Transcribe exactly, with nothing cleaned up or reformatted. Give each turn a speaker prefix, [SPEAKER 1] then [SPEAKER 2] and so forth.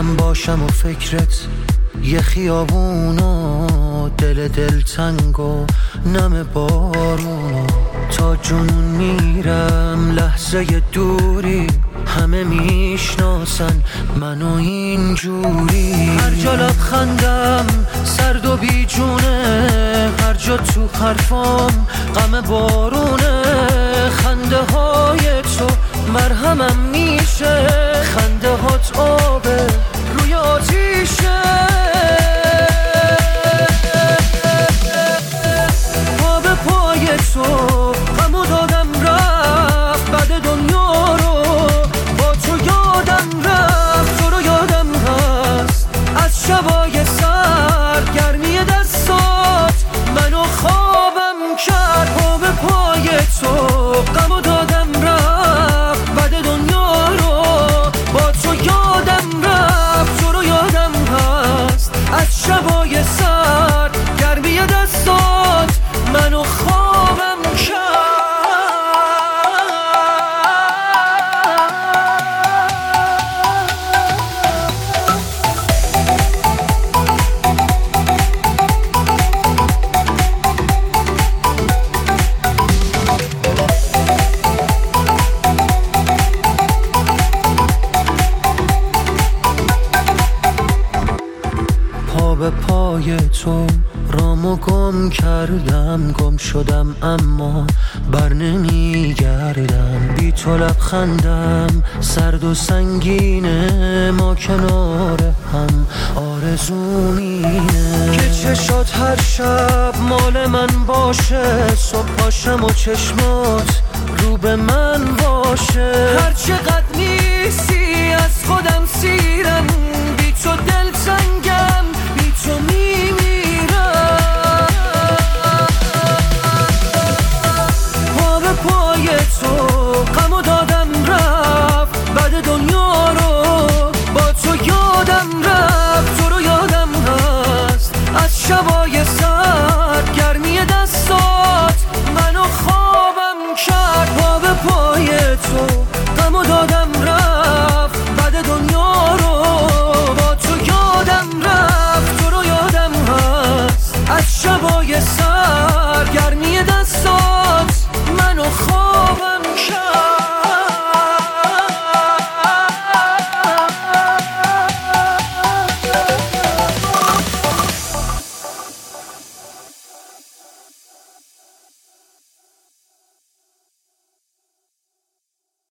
[SPEAKER 1] من باشم و فکرت یه خیابونو، دل دل تنگ و نم بارونو، تا جنون میرم لحظه دوری، همه میشناسن منو اینجوری. هر جا لبخندم سرد و بیجونه، هر جا تو حرفام غم بارونه، خنده های تو مرهمم میشه، خنده هات آبه روی آتیشه. پا به پای تو غمو دادم رفت، بعد دنیا رو با تو یادم رفت، تو رو یادم هست از شبای سر، گرمی دستات منو خوابم کرد. پا به پای تو غمو دادم رفت، بعد دنیا رو با تو یادم رفت، تو رو یادم هست از شبای سر، گرمی دستات منو خوابم کرد. پا به پای تو رامو گم کردم، گم شدم اما بر نمیگردم. بی تو لبخندم سرد و سنگینه، ما کنار هم آرزومینه که چشات هر شب مال من باشه، صبح پاشم و چشمات رو به من باشه. هر چقدر نیستی از خودم سیرم، بی تو دل تنگم، بی تو میمیرم. پا به پای تو